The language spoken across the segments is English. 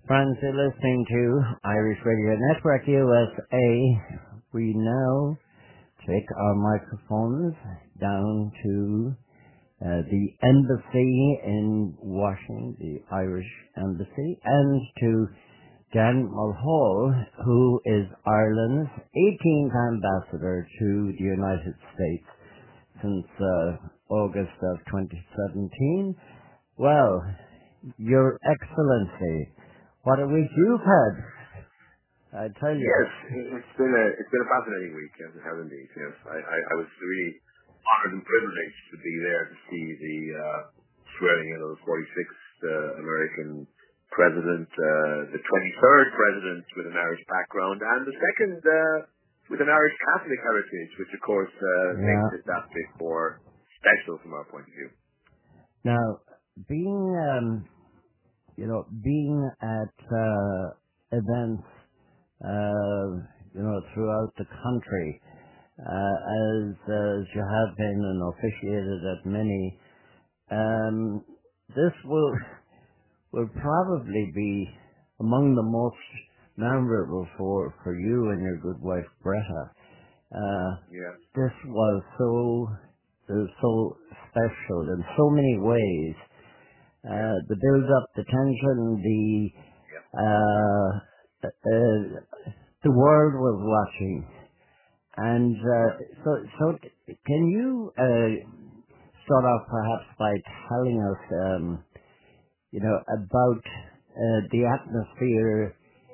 Friends, you're listening to Irish Radio Network USA. We now take our microphones down to the embassy in Washington, the Irish embassy, and to Dan Mulhall, who is Ireland's 18th ambassador to the United States since August of 2017. Well, Your Excellency, what a week you've had, I tell you. Yes, it's been a fascinating week, as it has indeed. Yes, I was really honored and privileged to be there to see the swearing in of the 46th American president, the 23rd president with an Irish background, and the second with an Irish Catholic heritage, which of course makes it that bit more special from our point of view. Now, being at events, throughout the country, as you have been and officiated at many, this will probably be among the most memorable for you and your good wife Greta. This was so special in so many ways. The build-up, the tension, the world was watching, and so can you start off perhaps by telling us, about the atmosphere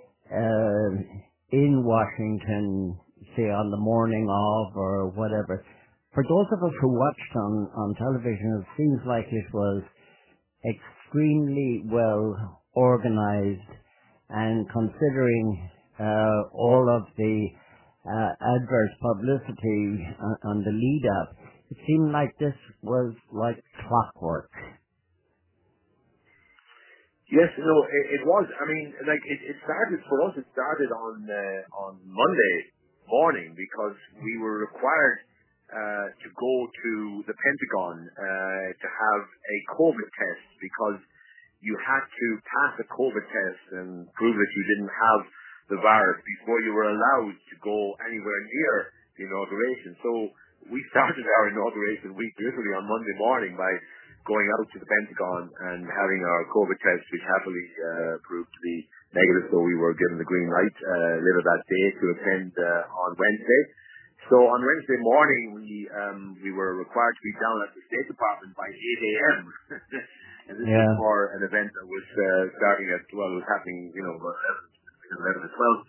in Washington, say on the morning of or whatever. For those of us who watched on television, it seems like it was extremely well organized, and considering all of the adverse publicity on the lead up, it seemed like this was like clockwork. Yes, it was. I mean, it started for us. It started on Monday morning because we were required to go to the Pentagon to have a COVID test, because you had to pass a COVID test and prove that you didn't have the virus before you were allowed to go anywhere near the inauguration. So we started our inauguration week literally on Monday morning by going out to the Pentagon and having our COVID test, which happily proved to be negative, so we were given the green light later that day to attend on Wednesday. So on Wednesday morning, we were required to be down at the State Department by 8 a.m. And this was for an event that was starting at, it was happening, about 11 to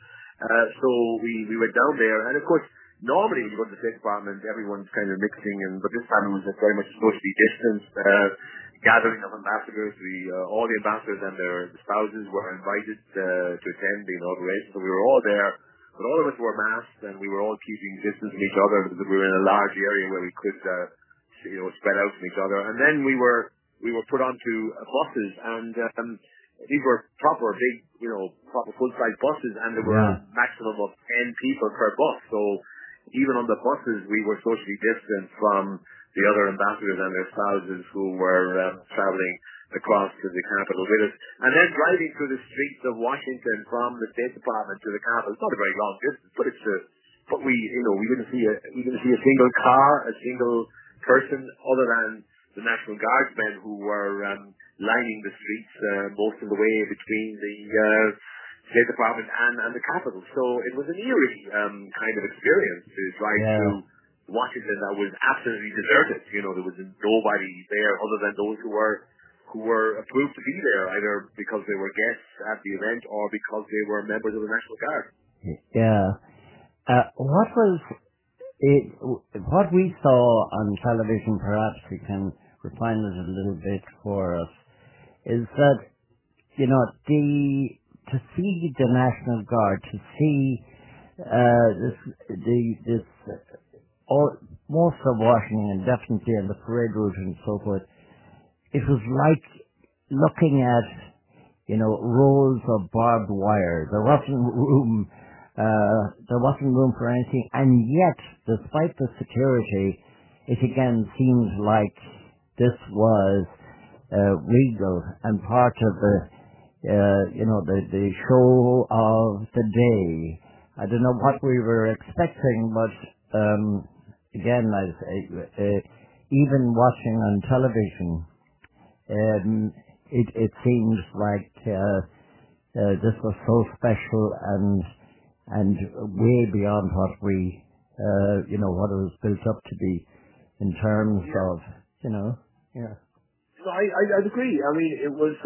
12. So we went down there, and of course, normally when you go to the State Department, everyone's kind of mixing, but this time it was very much socially distanced gathering of ambassadors. All the ambassadors and their spouses were invited to attend the inauguration, so we were all there. But all of us were masked, and we were all keeping distance from each other because we were in a large area where we could, spread out from each other. And then we were put onto buses, and these were proper big, proper full-size buses, and there were a maximum of 10 people per bus. So even on the buses, we were socially distant from the other ambassadors and their spouses who were traveling across to the Capitol with us. And then driving through the streets of Washington from the State Department to the Capitol. It's not a very long distance, but we didn't see a single car, a single person, other than the National Guardsmen who were lining the streets most of the way between the State Department and the Capitol. So it was an eerie kind of experience to drive through Washington that was absolutely deserted. There was nobody there other than those who were approved to be there, either because they were guests at the event or because they were members of the National Guard. What we saw on television, perhaps we can refine it a little bit for us, is that, to see the National Guard, to see most of Washington, and definitely on the parade route and so forth, it was like looking at, rows of barbed wire. There wasn't room for anything, and yet, despite the security, it again seemed like this was regal and part of the show of the day. I don't know what we were expecting, but again, even watching on television, it seems like this was so special and way beyond what what it was built up to be in terms of, yeah. No, I'd agree. I mean, it was,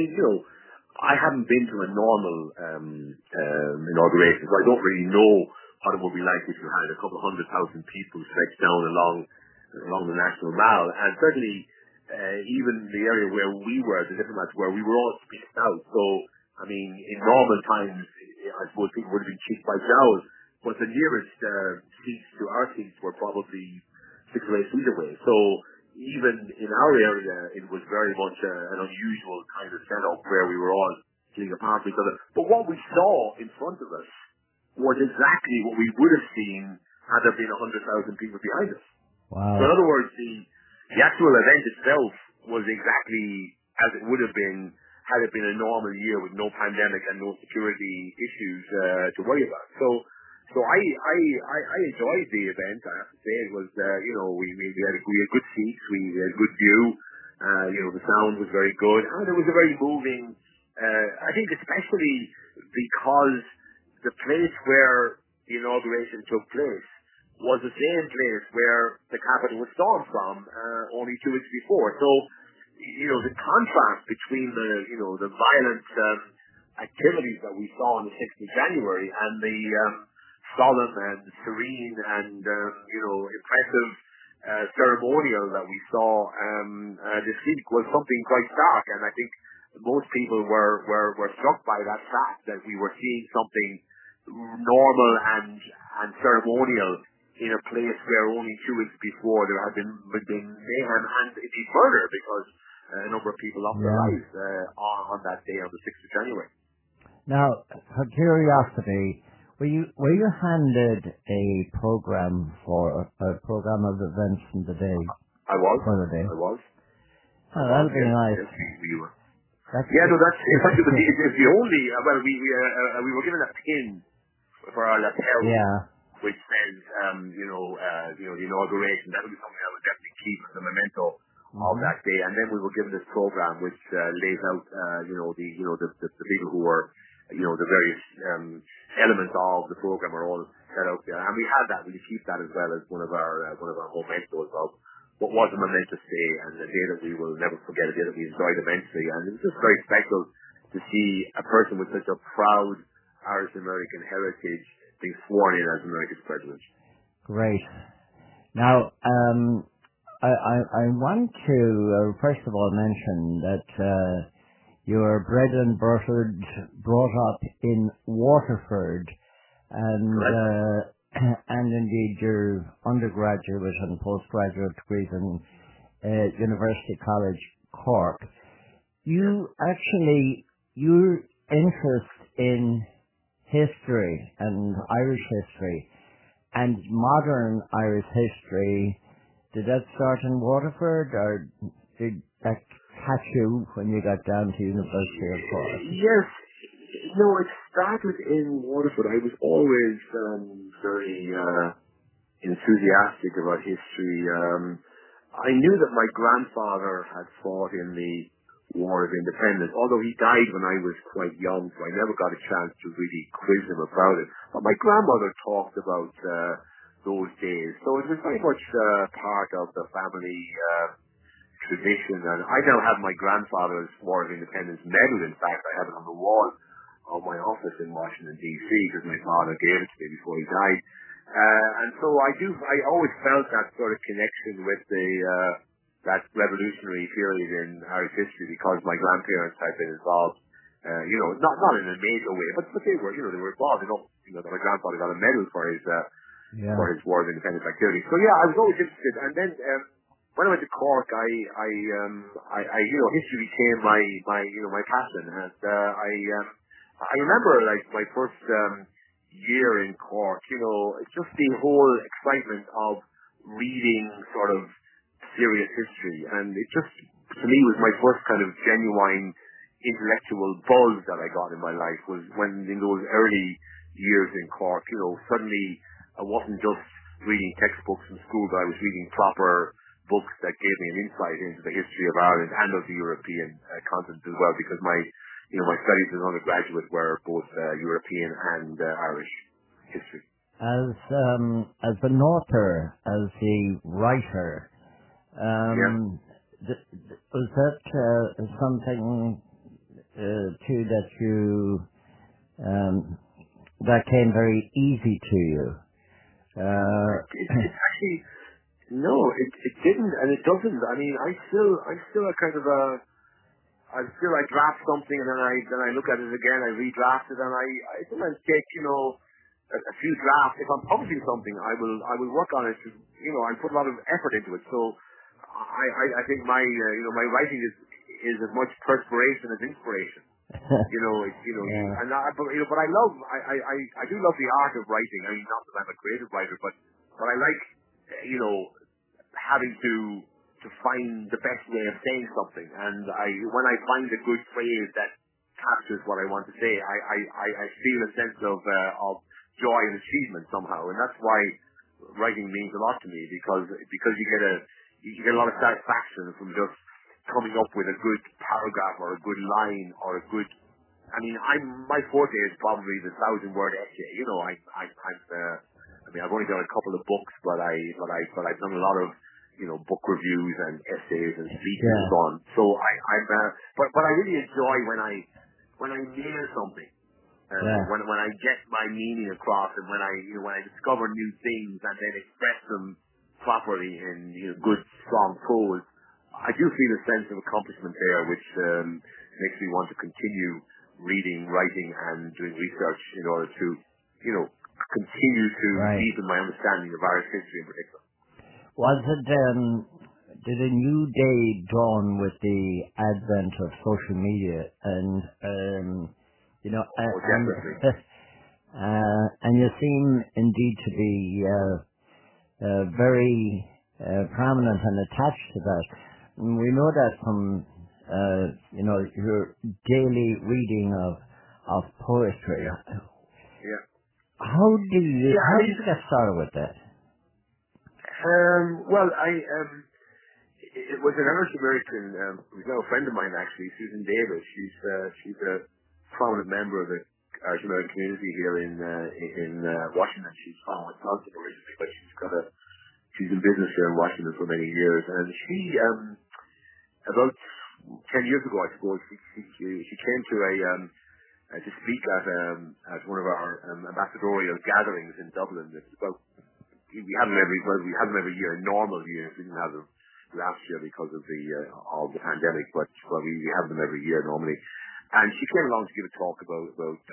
I haven't been to a normal inauguration, so I don't really know what it would be like if you had a couple of 100,000 people stretched down along the National Mall. And certainly, even the area where we were, the diplomats were, we were all spaced out. So, I mean, in normal times, I suppose people would have been cheek by jowl, but the nearest seats to our seats were probably 6 or 8 feet away. So, even in our area, it was very much an unusual kind of setup where we were all sitting apart from each other. But what we saw in front of us was exactly what we would have seen had there been 100,000 people behind us. Wow. So in other words, the actual event itself was exactly as it would have been had it been a normal year with no pandemic and no security issues to worry about. So I enjoyed the event. I have to say it was, we had good seats, we had good view. The sound was very good, and it was a very moving. I think especially because the place where the inauguration took place was the same place where the capital was stormed from only 2 weeks before. So, the contrast between the violent activities that we saw on the 6th of January and the solemn and serene and impressive ceremonial that we saw this week was something quite stark, and I think most people were struck by that fact that we were seeing something normal and ceremonial in a place where only 2 weeks before there had been mayhem and indeed murder because a number of people lost their lives on that day, on the 6th of January. Now, for curiosity, were you handed a program of events in the day? I was. For the day. I was. Oh, that'll be nice. Yes, we were. It's the only. We were given a pin for our lapel, which says, the inauguration. That would be something I would definitely keep as a memento of that day. And then we were given this program which lays out, the people who were. The various elements of the program are all set out there, and we had that. We keep that as well as one of our mementos of what was a momentous day and a day that we will never forget, a day that we enjoyed immensely. And it was just very special to see a person with such a proud Irish American heritage being sworn in as America's president. Great. Now, I want to first of all mention that. You were bred and brought up in Waterford, and indeed your undergraduate and postgraduate degrees in University College Cork. Your interest in history and Irish history and modern Irish history, did that start in Waterford, or did that catch you when you got down to University of Cork? Yes. No, it started in Waterford. I was always very enthusiastic about history. I knew that my grandfather had fought in the War of Independence, although he died when I was quite young, so I never got a chance to really quiz him about it. But my grandmother talked about those days, so it was very much part of the family tradition, and I now have my grandfather's War of Independence medal. In fact, I have it on the wall of my office in Washington D.C. because my father gave it to me before he died. And so I always felt that sort of connection with that revolutionary period in Irish history because my grandparents had been involved. Not in a major way, but they were involved enough. That my grandfather got a medal for his War of Independence activity. So I was always interested, and then. When I went to Cork, history became my passion, and I remember my first year in Cork. Just the whole excitement of reading sort of serious history, and it just to me was my first kind of genuine intellectual buzz that I got in my life was when in those early years in Cork, suddenly I wasn't just reading textbooks from school, but I was reading proper books that gave me an insight into the history of Ireland and of the European continent as well, because my studies as an undergraduate were both European and Irish history. As an author, as a writer, Yeah. was that something too that you that came very easy to you? It's actually no, it didn't, and it doesn't. I mean, I still a kind of I draft something and then I look at it again, I redraft it, and I sometimes take a few drafts. If I'm publishing something, I will work on it. I put a lot of effort into it. So I think my my writing is as much perspiration as inspiration. Yeah. But I do love the art of writing. I mean, not that I'm a creative writer, but I like having to find the best way of saying something. And when I find a good phrase that captures what I want to say, I feel a sense of joy and achievement somehow. And that's why writing means a lot to me, because you get a lot of satisfaction from just coming up with a good paragraph or a good line or a good. I mean, my forte is probably the 1,000-word essay. I've only done a couple of books, but I've done a lot of book reviews and essays and speeches and so on. So but I really enjoy when I nail something, when I get my meaning across, and when I discover new things and then express them properly in good strong prose. I do feel a sense of accomplishment there, which makes me want to continue reading, writing, and doing research in order to continue to deepen my understanding of Irish history in particular. Was it, did a new day dawn with the advent of social media and, definitely. and you seem indeed to be very prominent and attached to that. And we know that from, your daily reading of poetry. Yeah. How did you get started with that? Well, it was an Irish American, who's now a friend of mine actually, Susan Davis. She's a prominent member of the Irish American community here in Washington. She's from Wisconsin originally, but she's in business here in Washington for many years. And she, about 10 years ago, I suppose, she came to to speak at one of our ambassadorial gatherings in Dublin. It's about we have them every year in normal years. We didn't have them last year because of the pandemic, but we have them every year normally. And she came along to give a talk about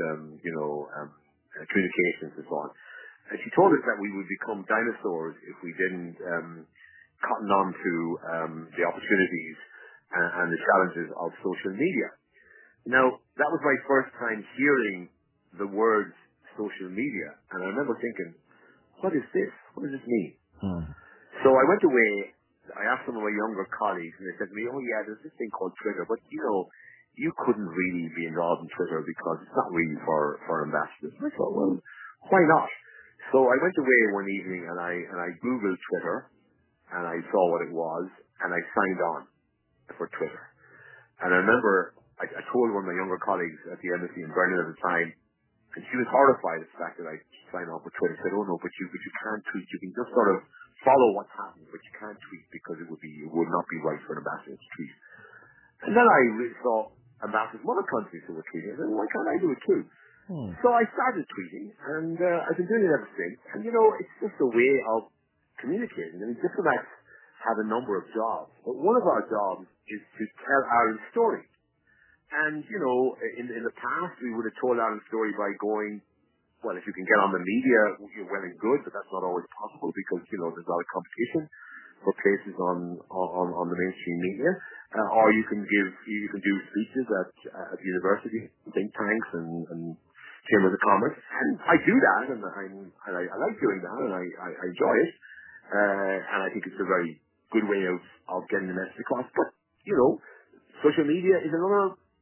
communications and so on. And she told us that we would become dinosaurs if we didn't cotton on to the opportunities and the challenges of social media. Now, that was my first time hearing the words social media, and I remember thinking, what is this? What does this mean? So I went away, I asked some of my younger colleagues, and they said to me, oh yeah, there's this thing called Twitter, but you couldn't really be involved in Twitter because it's not really for ambassadors. And I thought, well, why not? So I went away one evening and I Googled Twitter, and I saw what it was, and I signed on for Twitter. And I remember I told one of my younger colleagues at the embassy in Berlin at the time, and she was horrified at the fact that I signed on for Twitter. She said, oh no, but you can't tweet. You can just sort of follow what's happening, but you can't tweet because it would not be right for an ambassador to tweet. And then I saw ambassadors from other countries who were tweeting. I said, why can't I do it too? So I started tweeting, and I've been doing it ever since. And it's just a way of communicating. I mean, diplomats have a number of jobs, but one of our jobs is to tell our story. And, in the past, we would have told our story by going, well, if you can get on the media, you're well and good, but that's not always possible because, there's a lot of competition for places on the mainstream media. Or you can do speeches at universities, think tanks, and chambers of commerce. And I do that, and I like doing that, and I enjoy it. And I think it's a very good way of getting the message across. But, social media is another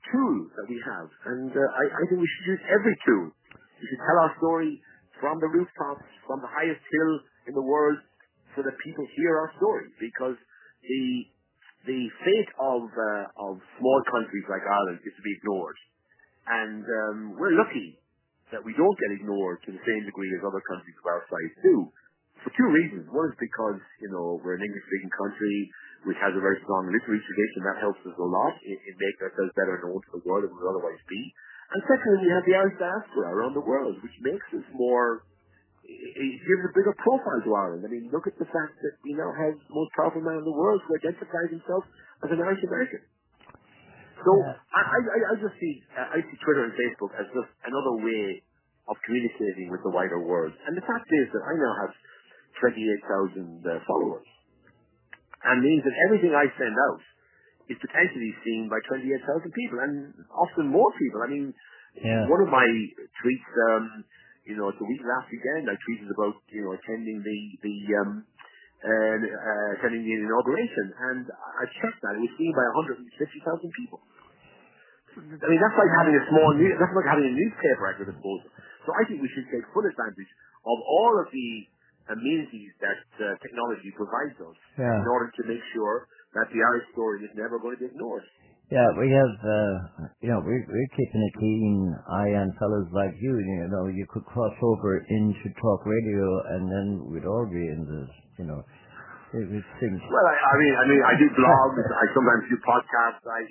tool that we have, and I think we should use every tool. We should tell our story from the rooftops, from the highest hill in the world, so that people hear our story. Because the fate of small countries like Ireland is to be ignored, and we're lucky that we don't get ignored to the same degree as other countries of our size do. For two reasons. One is because, we're an English-speaking country which has a very strong literary tradition. That helps us a lot in making ourselves better known to the world than we would otherwise be. And secondly, we have the Irish diaspora around the world, which makes us more, it gives a bigger profile to Ireland. I mean, look at the fact that we now have the most powerful man in the world who identifies himself as an Irish American. So I just see, I see Twitter and Facebook as just another way of communicating with the wider world. And the fact is that I now have 28,000 followers. And means that everything I send out is potentially seen by 28,000 people, and often more people. I mean, one of my tweets, it's a week last weekend, I tweeted about, attending attending the inauguration, and I checked that. It was seen by 150,000 people. I mean, that's like having that's like having a newspaper at your disposal. So I think we should take full advantage of all of the amenities that technology provides us in order to make sure that the Irish story is never going to be ignored. Yeah, we have, we're keeping a keen eye on fellows like you. You could cross over into talk radio, and then we'd all be in this. It seems. Well, I do blogs. I sometimes do podcasts. I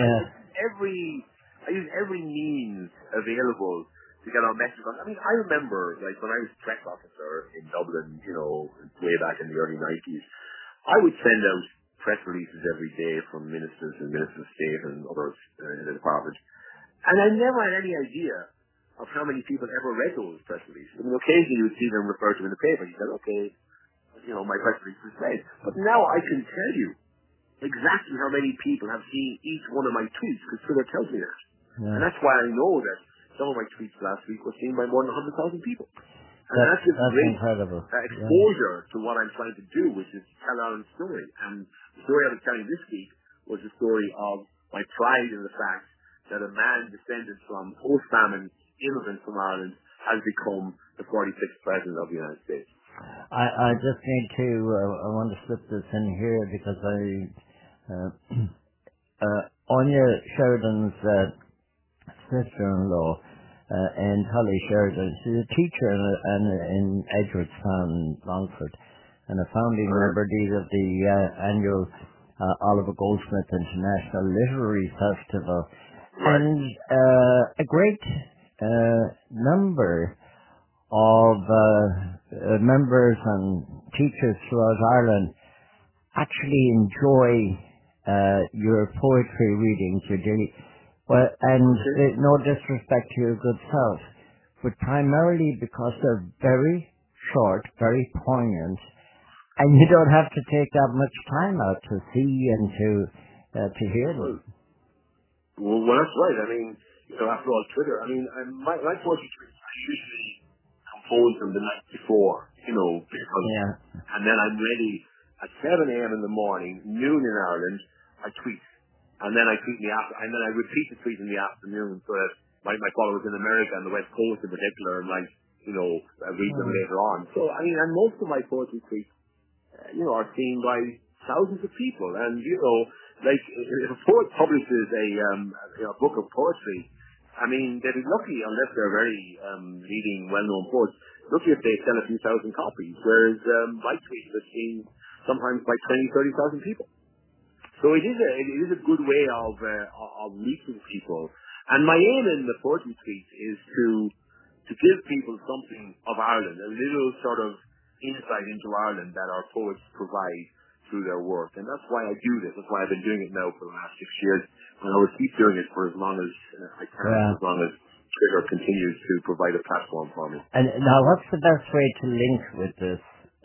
use every means available to get our message on. I mean, I remember, like, when I was press officer in Dublin, way back in the early 90s, I would send out press releases every day from ministers and ministers of state and others in the department. And I never had any idea of how many people ever read those press releases. I mean, occasionally you would see them referred to in the paper, and you said, okay, my press release was read. But now I can tell you exactly how many people have seen each one of my tweets, because Twitter tells me that. Yeah. And that's why I know that some of my tweets last week were seen by more than 100,000 people. And that's great incredible. Exposure to what I'm trying to do, which is tell Ireland's story. And the story I was telling this week was the story of my pride in the fact that a man descended from post-famine immigrants from Ireland has become the 46th President of the United States. I just need to, I want to slip this in here because Anya Sheridan's sister-in-law, and Holly Sheridan, she's a teacher in Edgeworthstown, Longford, and a founding member of the annual Oliver Goldsmith International Literary Festival, and a great number of members and teachers throughout Ireland actually enjoy your poetry readings, your daily. Well, and no disrespect to your good self, but primarily because they're very short, very poignant, and you don't have to take that much time out to see and to hear them. Well, that's right. I mean, after all, Twitter. I mean, my poetry tweets, I usually compose them the night before, because, and then I'm ready at 7 a.m. in the morning, noon in Ireland, I tweet. And then I tweet in the and then I repeat the tweet in the afternoon so that my followers in America and the West Coast in particular, and read them later on. So, I mean, and most of my poetry tweets, are seen by thousands of people. And, like, if a poet publishes a book of poetry, I mean, they'd be lucky, unless they're very leading, well-known poets, lucky if they sell a few thousand copies, whereas my tweets are seen sometimes by 20,000, 30,000 people. So it is a good way of reaching people. And my aim in the poetry tweet is to give people something of Ireland, a little sort of insight into Ireland that our poets provide through their work. And that's why I do this. That's why I've been doing it now for the last 6 years. And I will keep doing it for as long as I can, as long as Twitter continues to provide a platform for me. And now, what's the best way to link with this?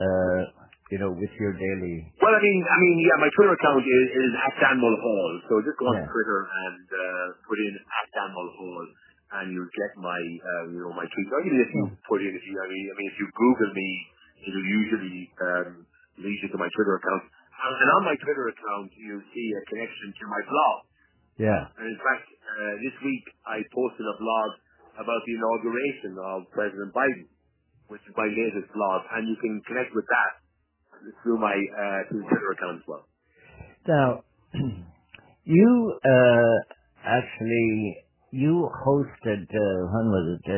With your daily... Well, I mean, my Twitter account is @DanMulhall. So just go on Twitter and put in @DanMulhall, and you'll get my, my tweets. Or even if you put in, if you Google me, it'll usually lead you to my Twitter account. And on my Twitter account, you'll see a connection to my blog. Yeah. And in fact, this week I posted a blog about the inauguration of President Biden, which is my latest blog, and you can connect with that through my Twitter account as well. Now, you actually hosted when was it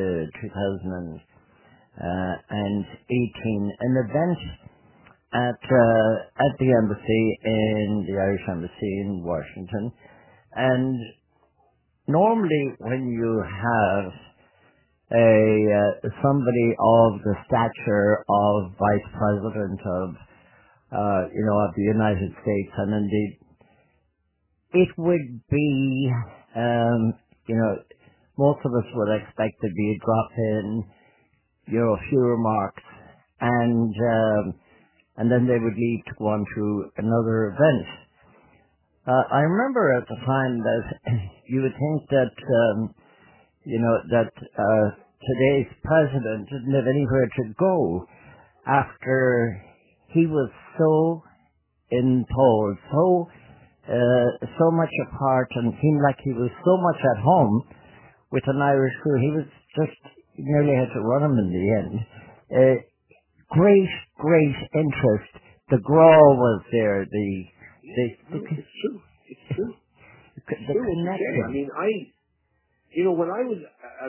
2018 an event at the embassy in the Irish Embassy in Washington, and normally when you have somebody of the stature of Vice President of of the United States, and indeed it would be most of us would expect to be a drop in, a few remarks, and then they would leave to go on to another event. I remember at the time that you would think that today's president didn't have anywhere to go after he was so imposed, so much apart, and seemed like he was so much at home with an Irish crew. He was just nearly had to run him in the end. Great interest. The growl was there. It's true. It's true. The connection. I mean, when I was,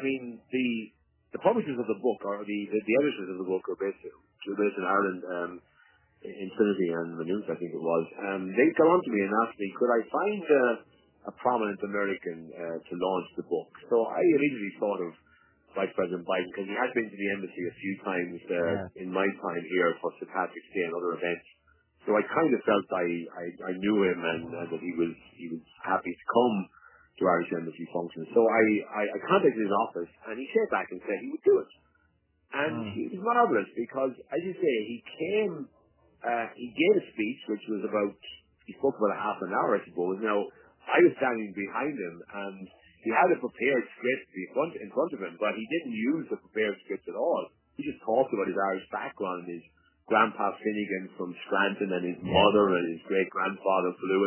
the publishers of the book, or the editors of the book, are based in Ireland, in Trinity and Maynooth, I think it was. They got on to me and asked me, could I find a prominent American to launch the book? So I immediately thought of Vice President Biden, because he had been to the embassy a few times in my time here for St. Patrick's Day and other events. So I kind of felt I knew him and that he was happy to come to Irish Embassy functions. So I contacted his office, and he came back and said he would do it. And he was marvelous, because, as you say, he came, he gave a speech which was he spoke about a half an hour, I suppose. Now, I was standing behind him, and he had a prepared script in front of him, but he didn't use the prepared script at all. He just talked about his Irish background, his grandpa Finnegan from Scranton, and his mother and his great-grandfather Fluid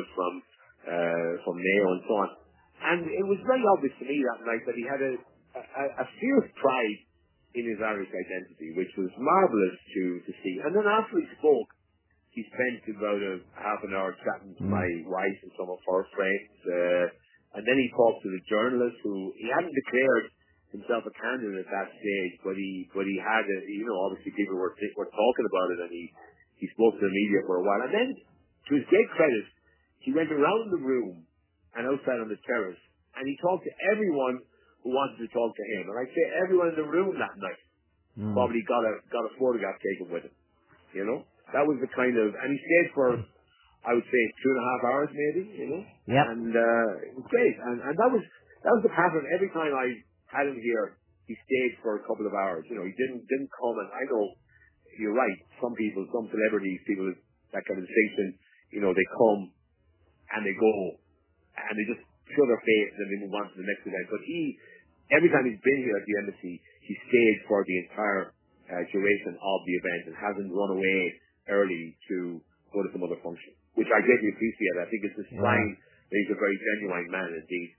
from Mayo, and so on. And it was very obvious to me that night that he had a fierce pride in his Irish identity, which was marvelous to see. And then after he spoke, he spent about a half an hour chatting to my wife and some of her friends, and then he talked to the journalist who he hadn't declared himself a candidate at that stage, but he had obviously people were talking about it, and he spoke to the media for a while. And then, to his great credit, he went around the room and outside on the terrace, and he talked to everyone who wanted to talk to him. And I'd say everyone in the room that night probably got a photograph taken with him. That was the kind of, and he stayed for, I would say, 2.5 hours maybe. Yep. And it was great. And that was the pattern. Every time I had him here, he stayed for a couple of hours. He didn't come, and I know you're right. Some people, some celebrities, people that kind of distinction, they come and they go, and they just show their face and then they move on to the next event. But every time he's been here at the embassy, he stayed for the entire duration of the event and hasn't run away early to go to some other function, which I greatly appreciate. I think it's a sign that he's a very genuine man indeed.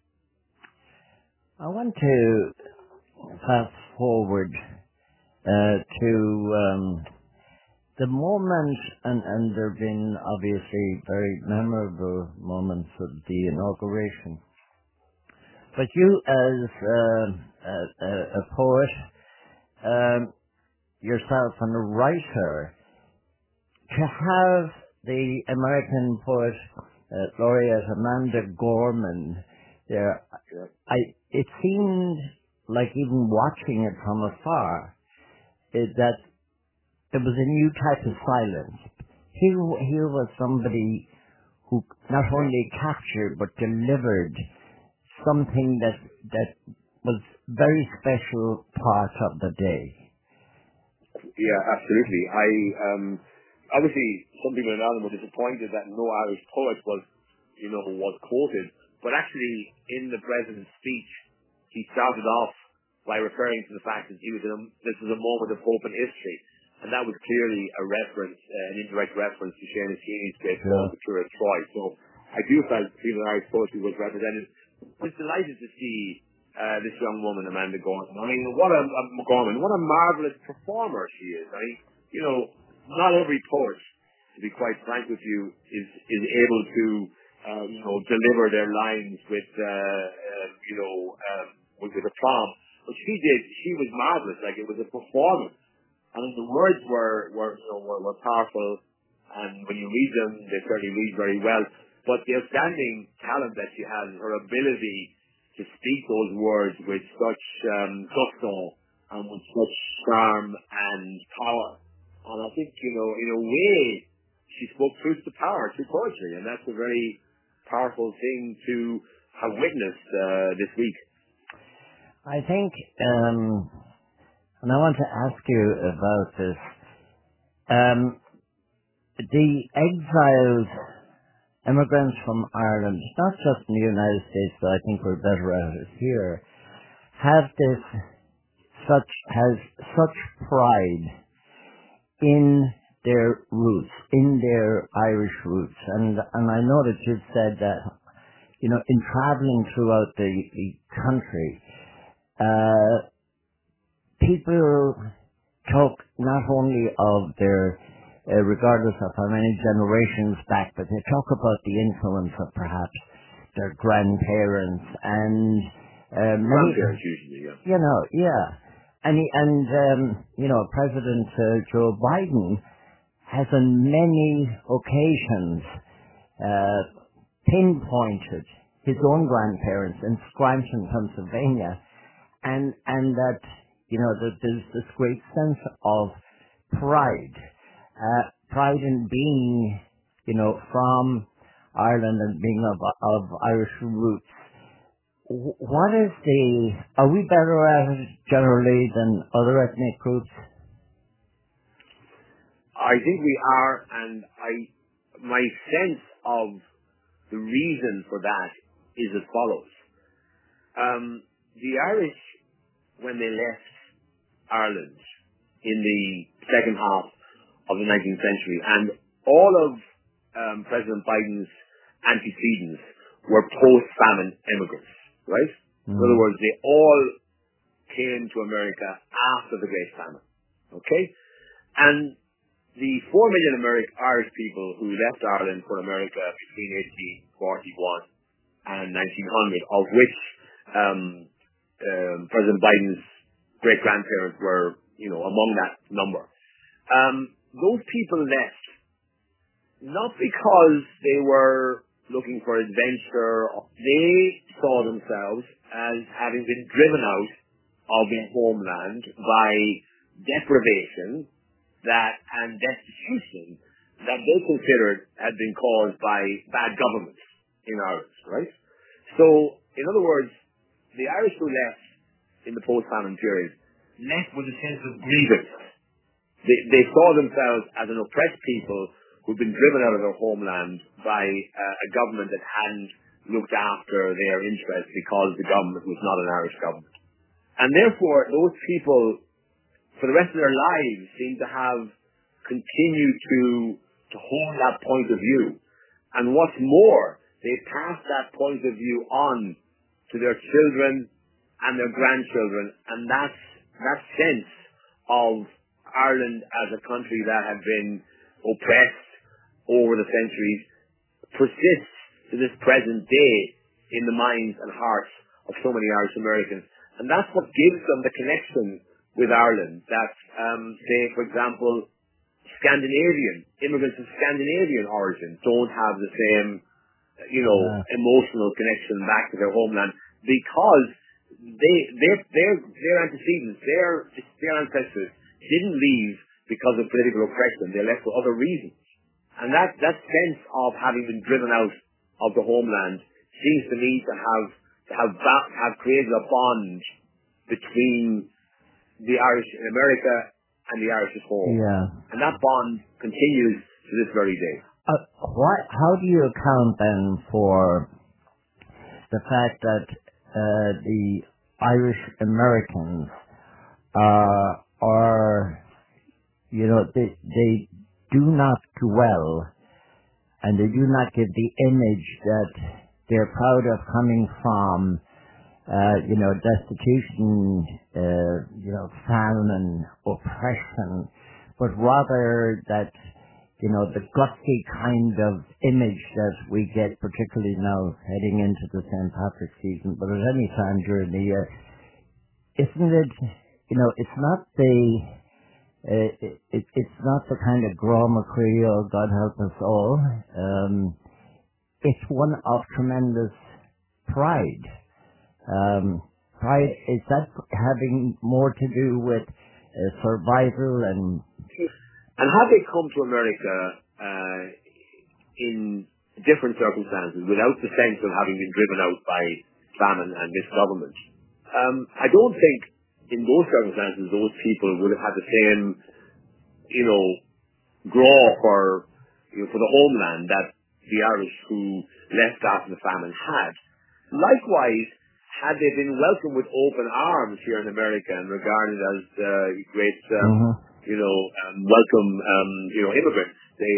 I want to fast forward to the moment, and there have been obviously very memorable moments of the inauguration. But you, as a poet, yourself and a writer, to have the American poet laureate Amanda Gorman there, it seemed like, even watching it from afar, that there was a new type of silence. Here was somebody who not only captured but delivered something that was very special part of the day. Yeah, absolutely. Obviously some people in Ireland were disappointed that no Irish poet was quoted, but actually in the president's speech he started off by referring to the fact that this was a moment of hope in history, and that was clearly a reference, an indirect reference to Seamus Heaney's great poem, The Cure of Troy. So I do feel that Irish poetry was represented. I was delighted to see this young woman, Amanda Gorman. I mean, what a marvelous performer she is. I mean, you know, not every poet, to be quite frank with you, is able to, you know, deliver their lines with aplomb. But she did. She was marvelous. Like, it was a performance. I mean, the words were powerful, and when you read them, they certainly read very well. But the outstanding talent that she has, her ability to speak those words with such gusto and with such charm and power. And I think, you know, in a way, she spoke truth to power through poetry, and that's a very powerful thing to have witnessed this week. I think, and I want to ask you about this. The exiled immigrants from Ireland, not just in the United States, but I think we're better at it here, has such pride in their roots, in their Irish roots. And I know that you've said that, you know, in traveling throughout the country, people talk not only of their, regardless of how many generations back, but they talk about the influence of perhaps their grandparents and grandparents usually, yeah. You know, yeah. You know, President Joe Biden has on many occasions pinpointed his own grandparents in Scranton, Pennsylvania, and that, you know, that there's this great sense of pride in being, you know, from Ireland and being of Irish roots. What is are we better at it generally than other ethnic groups? I think we are, and my sense of the reason for that is as follows. The Irish, when they left Ireland in the second half of the 19th century, and all of President Biden's antecedents were post-famine immigrants, right? In other words, they all came to America after the Great Famine, okay? And the 4 million Irish people who left Ireland for America between 1841 and 1900, of which President Biden's great-grandparents were, you know, among that number. Those people left not because they were looking for adventure. They saw themselves as having been driven out of their homeland by deprivation and destitution that they considered had been caused by bad governments in Ireland, right? So, in other words, the Irish who left in the post-famine period left with a sense of grievance. They saw themselves as an oppressed people who'd been driven out of their homeland by a government that hadn't looked after their interests because the government was not an Irish government. And therefore, those people, for the rest of their lives, seem to have continued to hold that point of view. And what's more, they pass that point of view on to their children and their grandchildren, and that sense of Ireland as a country that had been oppressed over the centuries persists to this present day in the minds and hearts of so many Irish Americans. And that's what gives them the connection with Ireland that, say, for example, immigrants of Scandinavian origin don't have the same, you know, emotional connection back to their homeland because their antecedents, their ancestors didn't leave because of political oppression. They left for other reasons. And that sense of having been driven out of the homeland seems to me to have created a bond between the Irish in America and the Irish at home. Yeah. And that bond continues to this very day. How do you account then for the fact that the Irish Americans are, you know, they do not dwell and they do not give the image that they're proud of coming from, destitution, famine, oppression, but rather that, the gutsy kind of image that we get, particularly now heading into the St. Patrick's season, but at any time during the year, isn't it, it's not it's not the kind of Groma Creole, God help us all. It's one of tremendous pride. Pride, is that having more to do with survival and... And have they come to America in different circumstances without the sense of having been driven out by famine and misgovernment? I don't think in those circumstances those people would have had the same, draw for the homeland that the Irish who left after the famine had. Likewise, had they been welcomed with open arms here in America and regarded as great, welcome, immigrants,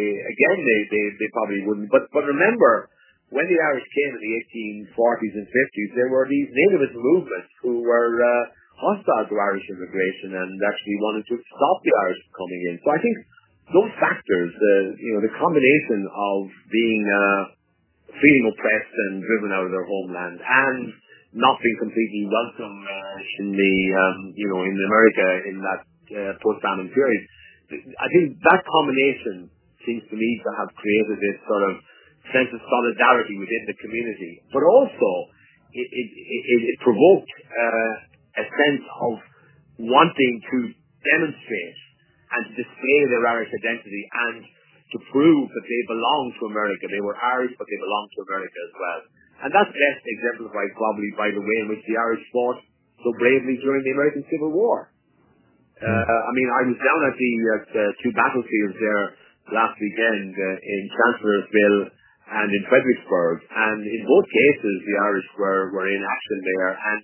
they probably wouldn't. But remember, when the Irish came in the 1840s and 50s, there were these nativist movements who were hostile to Irish immigration and actually wanted to stop the Irish from coming in. So I think those factors, the combination of being feeling oppressed and driven out of their homeland and not being completely welcome in America in that post-famine period, I think that combination seems to me to have created this sort of sense of solidarity within the community, but also it provoked a sense of wanting to demonstrate and to display their Irish identity and to prove that they belonged to America. They were Irish, but they belonged to America as well. And that's best exemplified probably by the way in which the Irish fought so bravely during the American Civil War. I was down at the two battlefields there last weekend in Chancellorsville and in Fredericksburg, and in both cases the Irish were in action there, and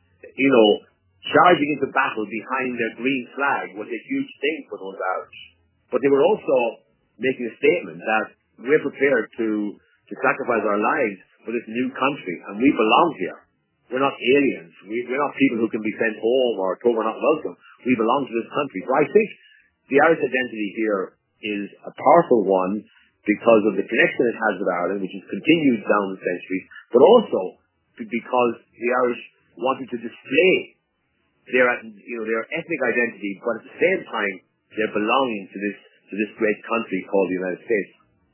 charging into battle behind their green flag was a huge thing for those Irish. But they were also making a statement that we're prepared to sacrifice our lives for this new country, and we belong here. We're not aliens. We're not people who can be sent home or told we're not welcome. We belong to this country. So I think the Irish identity here is a powerful one because of the connection it has with Ireland, which has continued down the centuries, but also because the Irish wanted to display their ethnic identity, but at the same time their belonging to this great country called the United States.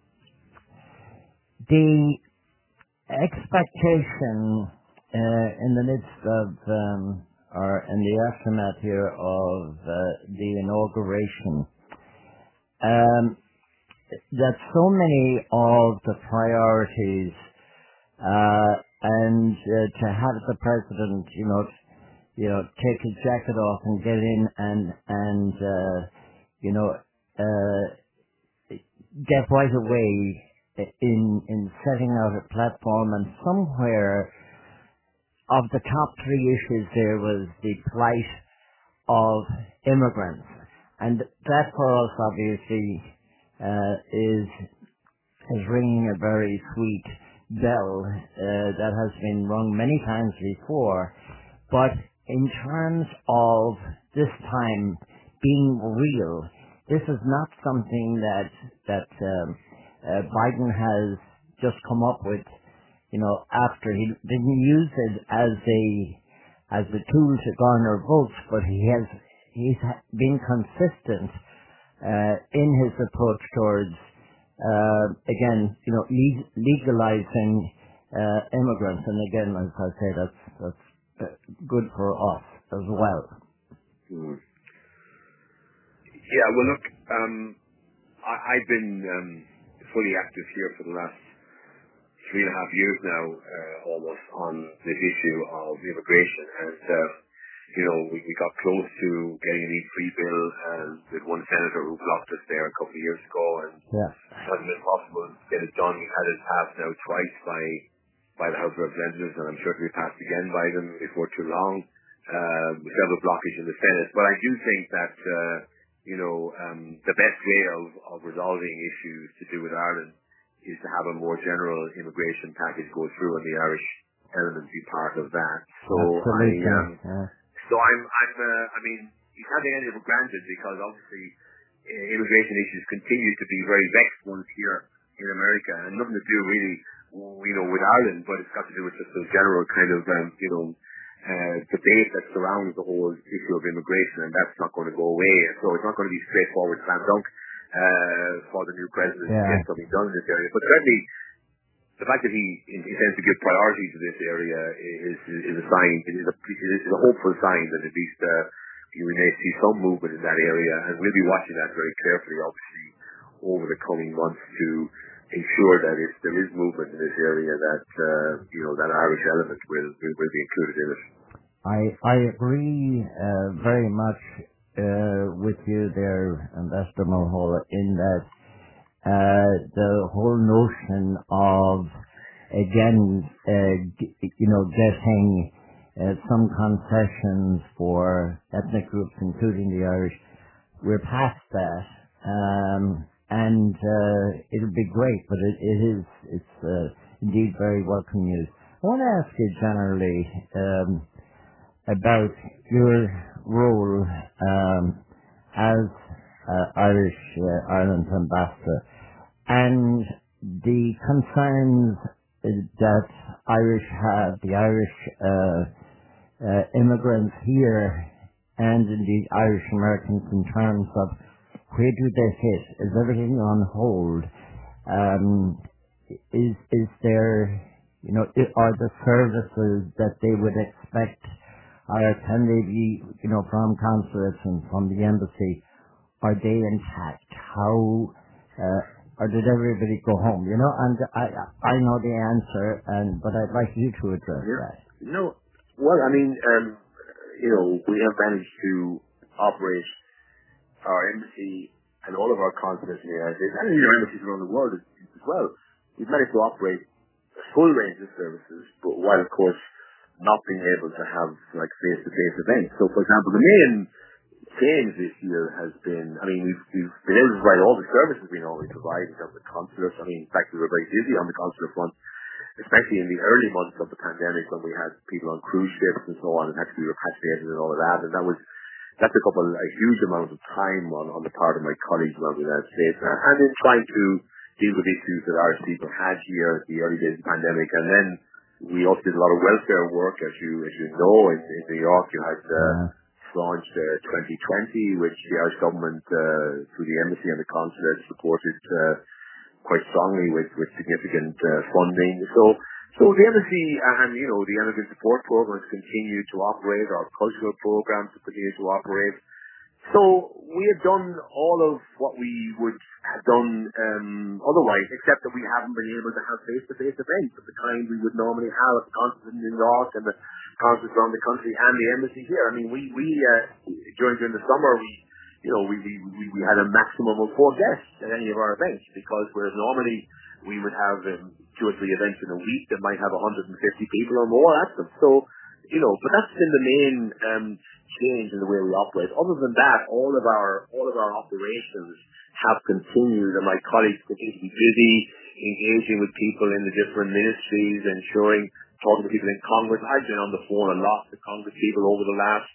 The expectation in the midst of or in the aftermath here of the inauguration, that so many of the priorities and to have the president, take his jacket off and get in and get right away in setting out a platform, and somewhere of the top three issues there was the plight of immigrants. And that for us obviously is ringing a very sweet bell that has been rung many times before. But in terms of this time being real, this is not something that Biden has just come up with, after. He didn't use it as a tool to garner votes, but he's been consistent in his approach towards legalizing immigrants. And again, as I say, that's good for us as well. Mm. Yeah, well, look, I've been fully active here for the last 3.5 years now, almost, on this issue of immigration. And, we got close to getting an E3 bill with one senator who blocked us there a couple of years ago, and it hasn't been possible to get it done. We've had it passed now twice by the House of Representatives, and I'm sure it will be passed again by them before too long, with several blockage in the Senate. But I do think that the best way of resolving issues to do with Ireland is to have a more general immigration package go through and the Irish element be part of that. So I mean, you can't take anything for granted because obviously immigration issues continue to be very vexed ones here in America, and nothing to do really, with Ireland, but it's got to do with just a general kind of, debate that surrounds the whole issue of immigration, and that's not going to go away. So it's not going to be straightforward slam dunk for the new president to get something done in this area. But certainly, the fact that he intends to give priority to this area is a sign. It is a hopeful sign that at least we may see some movement in that area, and we'll be watching that very carefully, obviously, over the coming months to ensure that if there is movement in this area, that that Irish element will be included in it. I agree very much with you there, Ambassador Mulhall, in that the whole notion of again, getting some concessions for ethnic groups, including the Irish. We're past that, and it'll be great, but it's indeed very welcome news. I want to ask you generally about your role as Irish Ireland ambassador and the concerns that the Irish immigrants here and indeed Irish Americans in terms of where do they fit? Is everything on hold? Is there, are the services that they would expect, can they be, from consulates and from the embassy, are they intact? How, or did everybody go home? And I know the answer, but I'd like you to address that. No, well, I mean, we have managed to operate our embassy and all of our consulates in the United States, and our embassies around the world as well. We've managed to operate a full range of services, but while, of course, not being able to have, face-to-face events. So, for example, the main change this year has been, we've been able to provide all the services we normally provide in terms of consulates. In fact, we were very busy on the consular front, especially in the early months of the pandemic when we had people on cruise ships and so on and had to be repatriated and all of that. And that took up a huge amount of time on the part of my colleagues around the United States, and in trying to deal with issues that Irish people had here at the early days of the pandemic. And then we also did a lot of welfare work, as you know, in New York. You had launched 2020, which the Irish government, through the embassy and the consulate, supported quite strongly with significant funding. So the embassy and, the immigrant support programs continue to operate. Our cultural programs continue to operate. So we have done all of what we would have done otherwise, except that we haven't been able to have face-to-face events of the kind we would normally have at the consulate in New York and the consulates around the country and the embassy here. We during the summer, we had a maximum of 4 guests at any of our events, because whereas normally we would have 2 or 3 events in a week that might have 150 people or more at them. So, but that's been the main change in the way we operate. Other than that, all of our operations have continued, and my colleagues continue to be busy engaging with people in the different ministries, talking to people in Congress. I've been on the phone a lot to Congress people over the last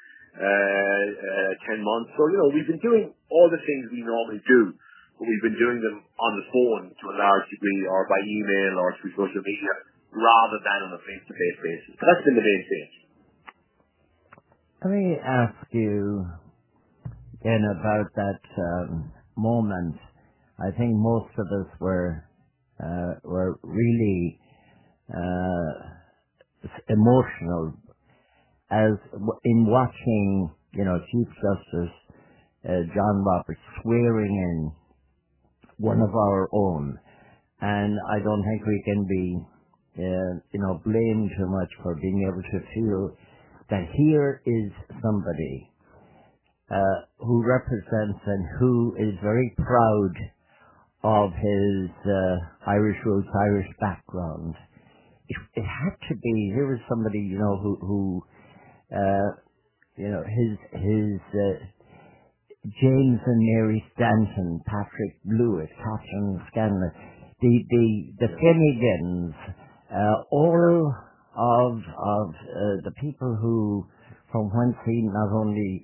10 months. So, we've been doing all the things we normally do, but we've been doing them on the phone to a large degree, or by email, or through social media, rather than on a face-to-face basis. But that's been the main change. Let me ask you again about that moment. I think most of us were really emotional as in watching, Chief Justice John Roberts swearing in one of our own, and I don't think we can be, blamed too much for being able to feel that here is somebody who represents and who is very proud of his Irish roots, Irish background. It had to be. Here was somebody, who his James and Mary Stanton, Patrick Lewis, Catherine Scanlon. the Finnegans, all of the people who, from whence he not only,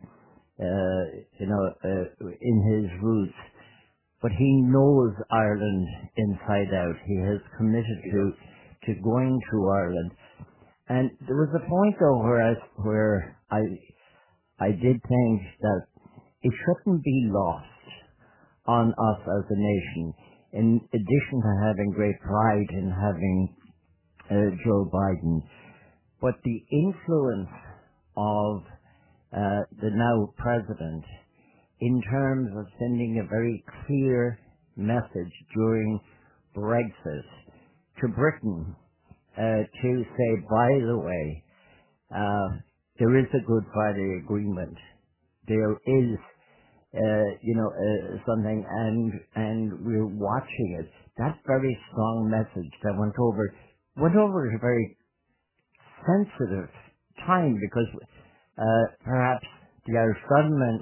in his roots, but he knows Ireland inside out. He has committed to going to Ireland. And there was a point though where I did think that it shouldn't be lost on us as a nation, in addition to having great pride in having Joe Biden, but the influence of the now president in terms of sending a very clear message during Brexit to Britain to say, by the way, there is a Good Friday Agreement. There is, something, and we're watching it. That very strong message that went over at a very sensitive time, because perhaps the Irish government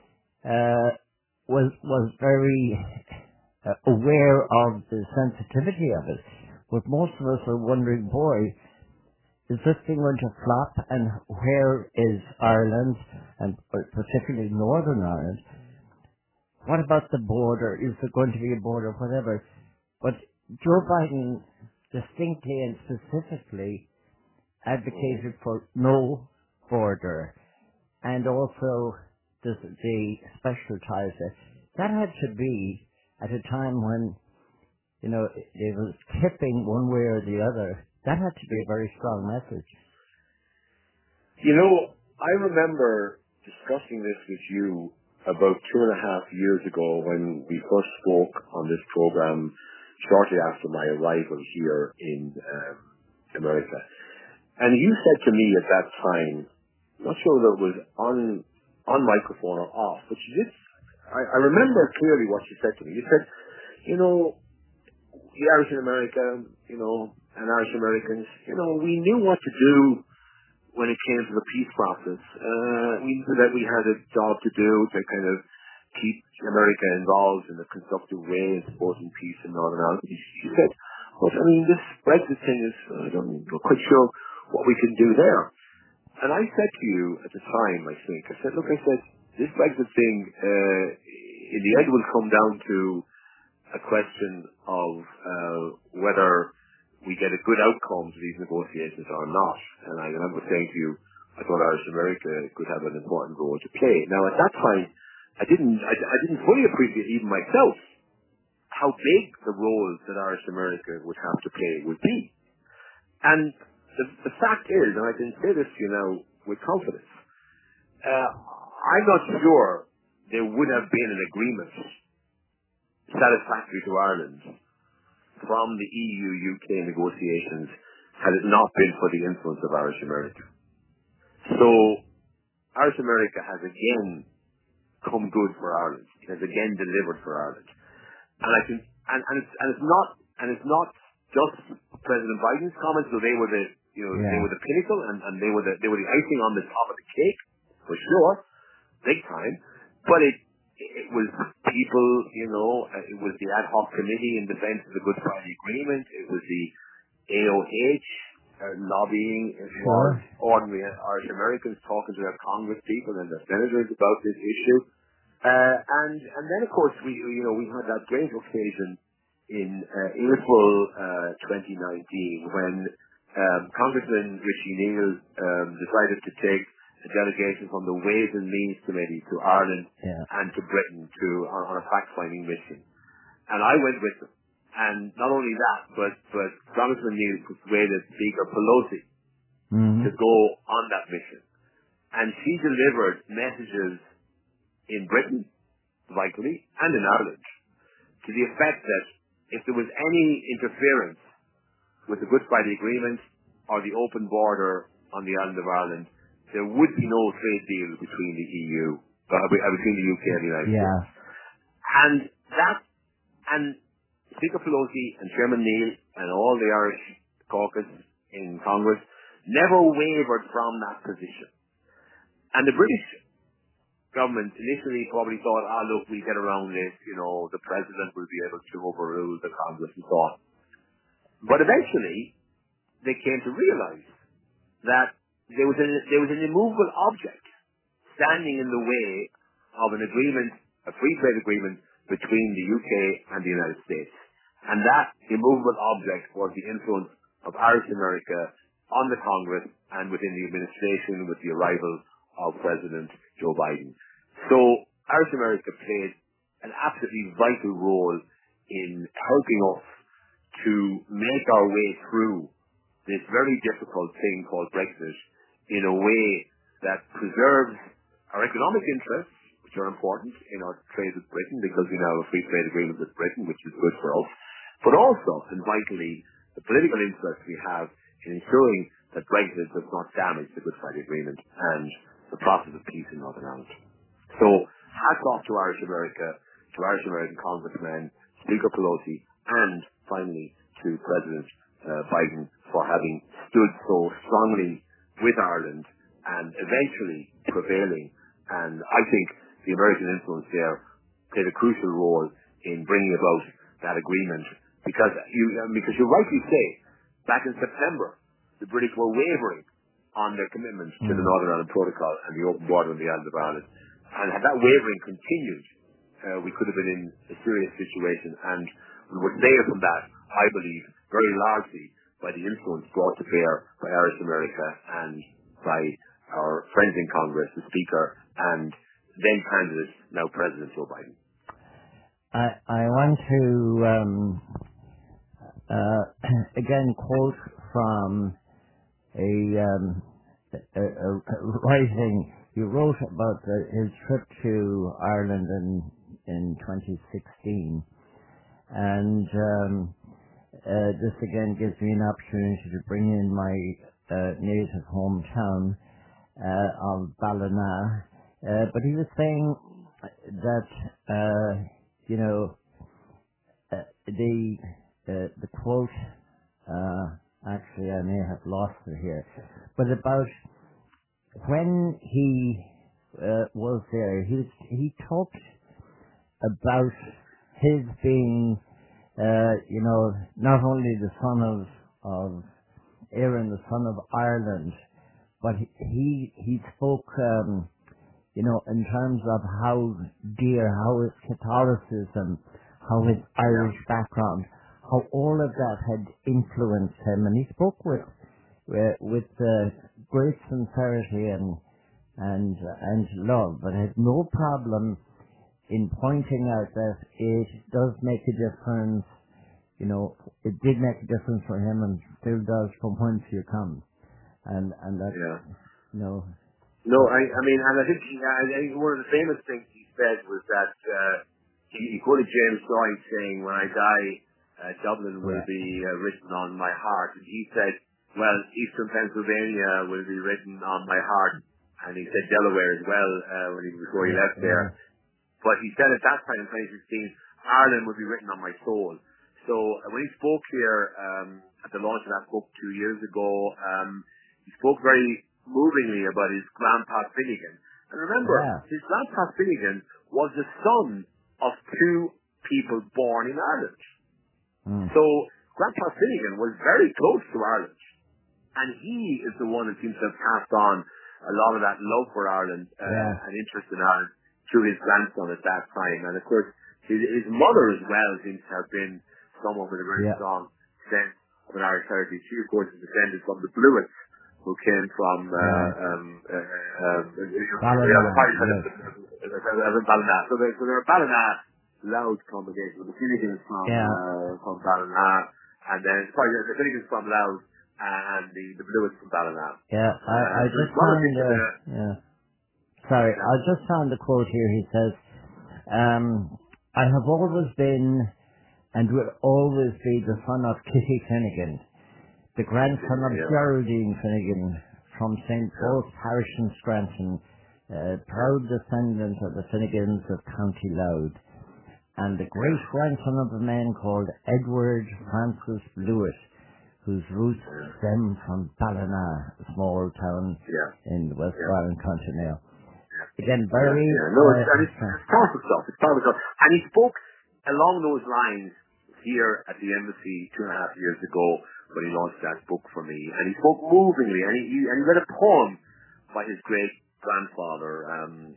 was very aware of the sensitivity of it. But most of us are wondering, boy, is this thing going to flop, and where is Ireland, and particularly Northern Ireland? What about the border? Is there going to be a border, whatever? But Joe Biden distinctly and specifically advocated for no border, and also the special ties there. That had to be at a time when, it was tipping one way or the other. That had to be a very strong message. I remember discussing this with you about 2.5 years ago when we first spoke on this program shortly after my arrival here in America. And you said to me at that time, I'm not sure whether it was on microphone or off, but you did. I remember clearly what you said to me. You said, the Irish in America, and Irish Americans, we knew what to do when it came to the peace process. We knew that we had a job to do to kind of keep America involved in a constructive way in supporting peace in Northern Ireland. She said, but this Brexit thing is, I'm not quite sure what we can do there. And I said to you at the time, I said, this Brexit thing, in the end will come down to a question of whether we get a good outcome to these negotiations or not. And I remember saying to you, I thought Irish America could have an important role to play. Now at that time, I didn't fully appreciate even myself how big the role that Irish America would have to play would be. And the fact is, and I can say this to you now with confidence, I'm not sure there would have been an agreement satisfactory to Ireland from the EU-UK negotiations had it not been for the influence of Irish America. So Irish America has again come good for Ireland. It has again delivered for Ireland. And it's not just President Biden's comments. So they were they were the pinnacle, and they were the icing on the top of the cake for sure, big time. But it was people, it was the ad hoc committee in defense of the Good Friday Agreement. It was the AOH lobbying. It was ordinary Irish Americans talking to their Congress people and their senators about this issue. And then of course we had that great occasion in April 2019 when Congressman Richie Neal decided to take a delegation from the Ways and Means Committee to Ireland and to Britain on a fact-finding mission. And I went with them. And not only that, but Congressman Neal persuaded Speaker Pelosi to go on that mission. And she delivered messages in Britain, vitally, and in Ireland, to the effect that if there was any interference with the Good Friday Agreement or the open border on the island of Ireland, there would be no trade deal between the EU, between the UK and the United States. And Speaker Pelosi and Chairman Neal and all the Irish caucus in Congress never wavered from that position. And the British government initially probably thought, look, we'll get around this, the president will be able to overrule the Congress and so on. But eventually, they came to realize that there was an immovable object standing in the way of an agreement, a free trade agreement between the UK and the United States. And that immovable object was the influence of Irish America on the Congress and within the administration with the arrival of President Joe Biden. So Irish America played an absolutely vital role in helping us to make our way through this very difficult thing called Brexit in a way that preserves our economic interests, which are important in our trade with Britain because we now have a free trade agreement with Britain, which is good for us, but also, and vitally, the political interest we have in ensuring that Brexit does not damage the Good Friday Agreement and the process of peace in Northern Ireland. So, hats off to Irish America, to Irish American Congressmen, Speaker Pelosi, and finally to President Biden for having stood so strongly with Ireland and eventually prevailing. And I think the American influence there played a crucial role in bringing about that agreement because you rightly say, back in September, the British were wavering on their commitment to the Northern Ireland Protocol and the open border on the island of Ireland. And had that wavering continued, we could have been in a serious situation. And we were saved from that, I believe, very largely by the influence brought to bear by Irish America and by our friends in Congress, the Speaker, and then candidate, now President Joe Biden. I want to again quote from a writing you wrote about his trip to Ireland in 2016, and this again gives me an opportunity to bring in my native hometown of Ballina. But he was saying that the quote, actually I may have lost it here, but about when he was there, he talked about his being, not only the son of Aaron, the son of Ireland, but he spoke, in terms of how his Catholicism, how his Irish background, how all of that had influenced him, and he spoke with great sincerity and love, but had no problem in pointing out that it does make a difference. It did make a difference for him, and still does from whence you come, and that. Yeah. No, I mean, and I think one of the famous things he said was that he quoted James Joyce saying, "When I die, Dublin will be written on my heart." And he said, "Well, Eastern Pennsylvania will be written on my heart," and he said Delaware as well before he left there. But he said at that time in 2016, Ireland would be written on my soul. So when he spoke here at the launch of that book 2 years ago, he spoke very movingly about his grandpa Finnegan. And remember, his grandpa Finnegan was the son of two people born in Ireland. So Grandpa Finnegan was very close to Ireland. And he is the one that seems to have passed on a lot of that love for Ireland and interest in Ireland to his grandson at that time. And of course, his mother as well seems to have been someone with a very strong sense of an Irish heritage. She, of course, is descended from the Blewitts, who came from Ballina. So they're a Ballina Loud congregation. The Finnegans from Ballina, and then the Finnegans from Loud, and the Blewitts from Ballina. Yeah, I just found. Sorry, I just found the quote here. He says, "I have always been, and will always be, the son of Kitty Finnegan, the grandson of Geraldine Finnegan from St. Paul's Parish in Scranton, proud descendant of the Finnegans of County Louth, and the great-grandson of a man called Edward Francis Blewett, whose roots stem from Ballina, a small town in the West Ireland County now." again, very No, it's powerful stuff. It's powerful stuff. And he spoke along those lines here at the embassy 2.5 years ago when he launched that book for me. And he spoke movingly, and he read a poem by his great-grandfather, and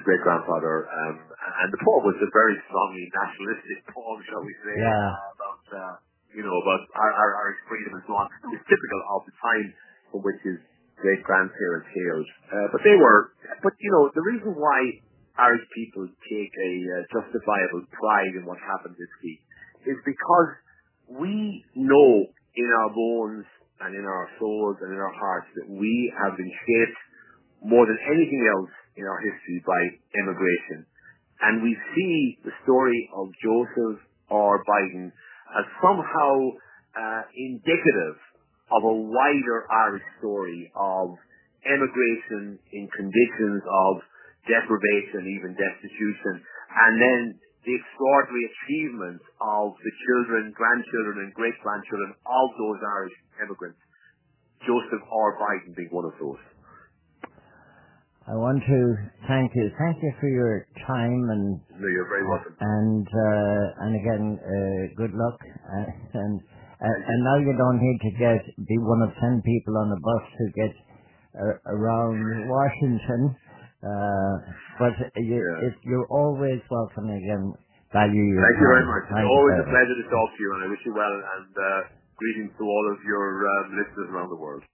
the poem was a very strongly nationalistic poem, shall we say, about our freedom and so on. It was typical of the time from which his great-grandparents hailed. But the reason why Irish people take a justifiable pride in what happened this week is because we know in our bones and in our souls and in our hearts that we have been shaped more than anything else in our history by immigration. And we see the story of Joseph or Biden as somehow indicative of a wider Irish story of emigration in conditions of deprivation, even destitution, and then the extraordinary achievements of the children, grandchildren, and great-grandchildren of those Irish immigrants, Joseph or Biden being one of those. I want to thank you. Thank you for your time and. No, you're very welcome. And again, good luck. And now you don't need to be one of 10 people on a bus to get around Washington. But you're always welcome again. Value your Thank time. You very much. Thank It's always you. a pleasure to talk to you, and I wish you well, and greetings to all of your listeners around the world.